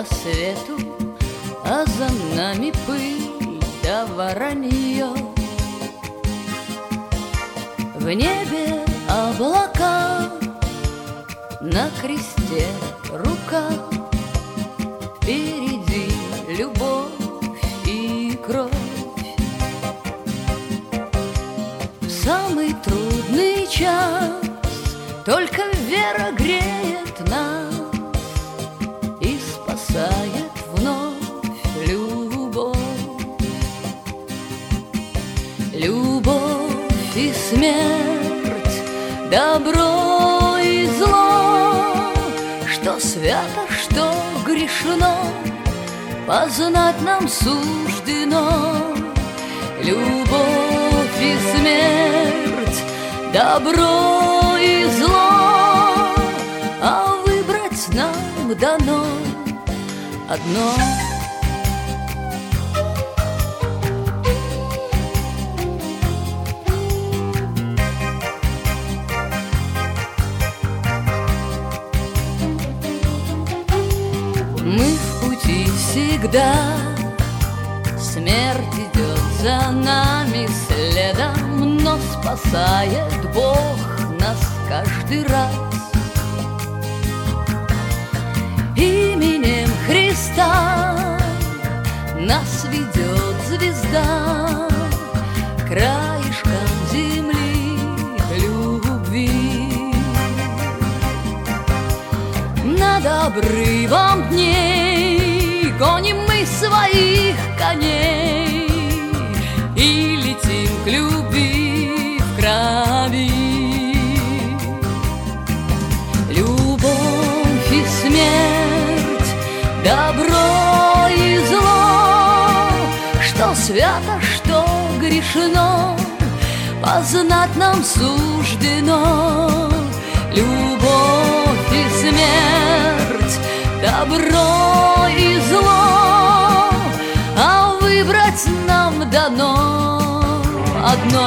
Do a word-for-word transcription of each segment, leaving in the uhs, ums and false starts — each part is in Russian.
по свету, а за нами пыль да воронье. В небе облака, на кресте рука, впереди любовь и кровь. В самый трудный час только вера греет нас и спасает вновь любовь. Любовь и смерть, добро и зло, что свято, что грешно, познать нам суждено. Любовь и смерть, добро и зло, а выбрать нам дано одно. Мы в пути всегда, смерть идет за нами следом, но спасает Бог нас каждый раз. Именем Христа нас ведет звезда краешком земли к любви. Над обрывом дней гоним мы своих коней и летим к любви в крови. Любовь и смерть, добро и зло, что свято, что грешно, познать нам суждено. Любовь и смерть, добро и зло, а выбрать нам дано одно.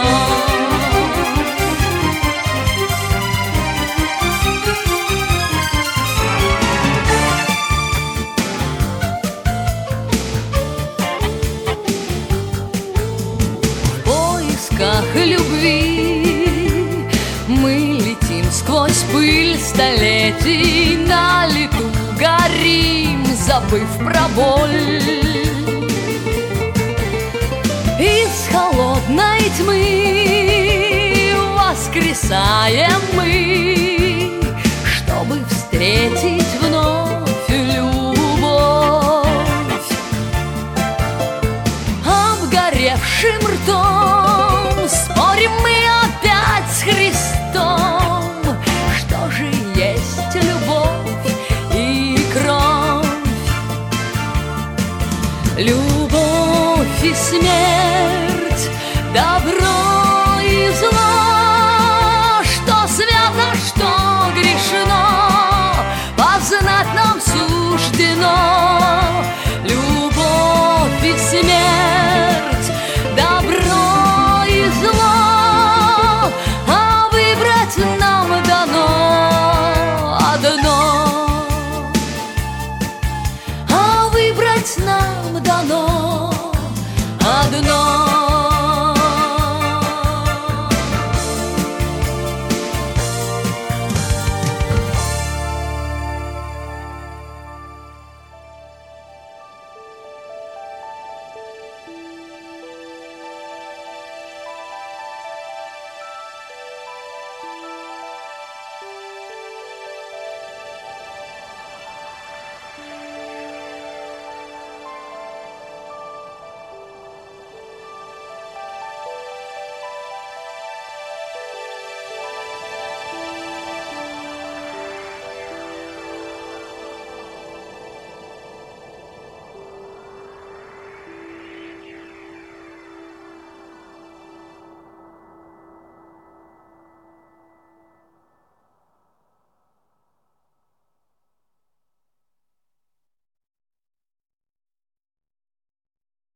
В поисках любви мы летим сквозь пыль столетий, на лету горим, забыв про боль. Из холодной тьмы воскресаем мы, чтобы встретить вновь любовь. Обгоревшим ртом спорим мы опять с Христом, что же есть любовь и кровь. Любовь и смерть,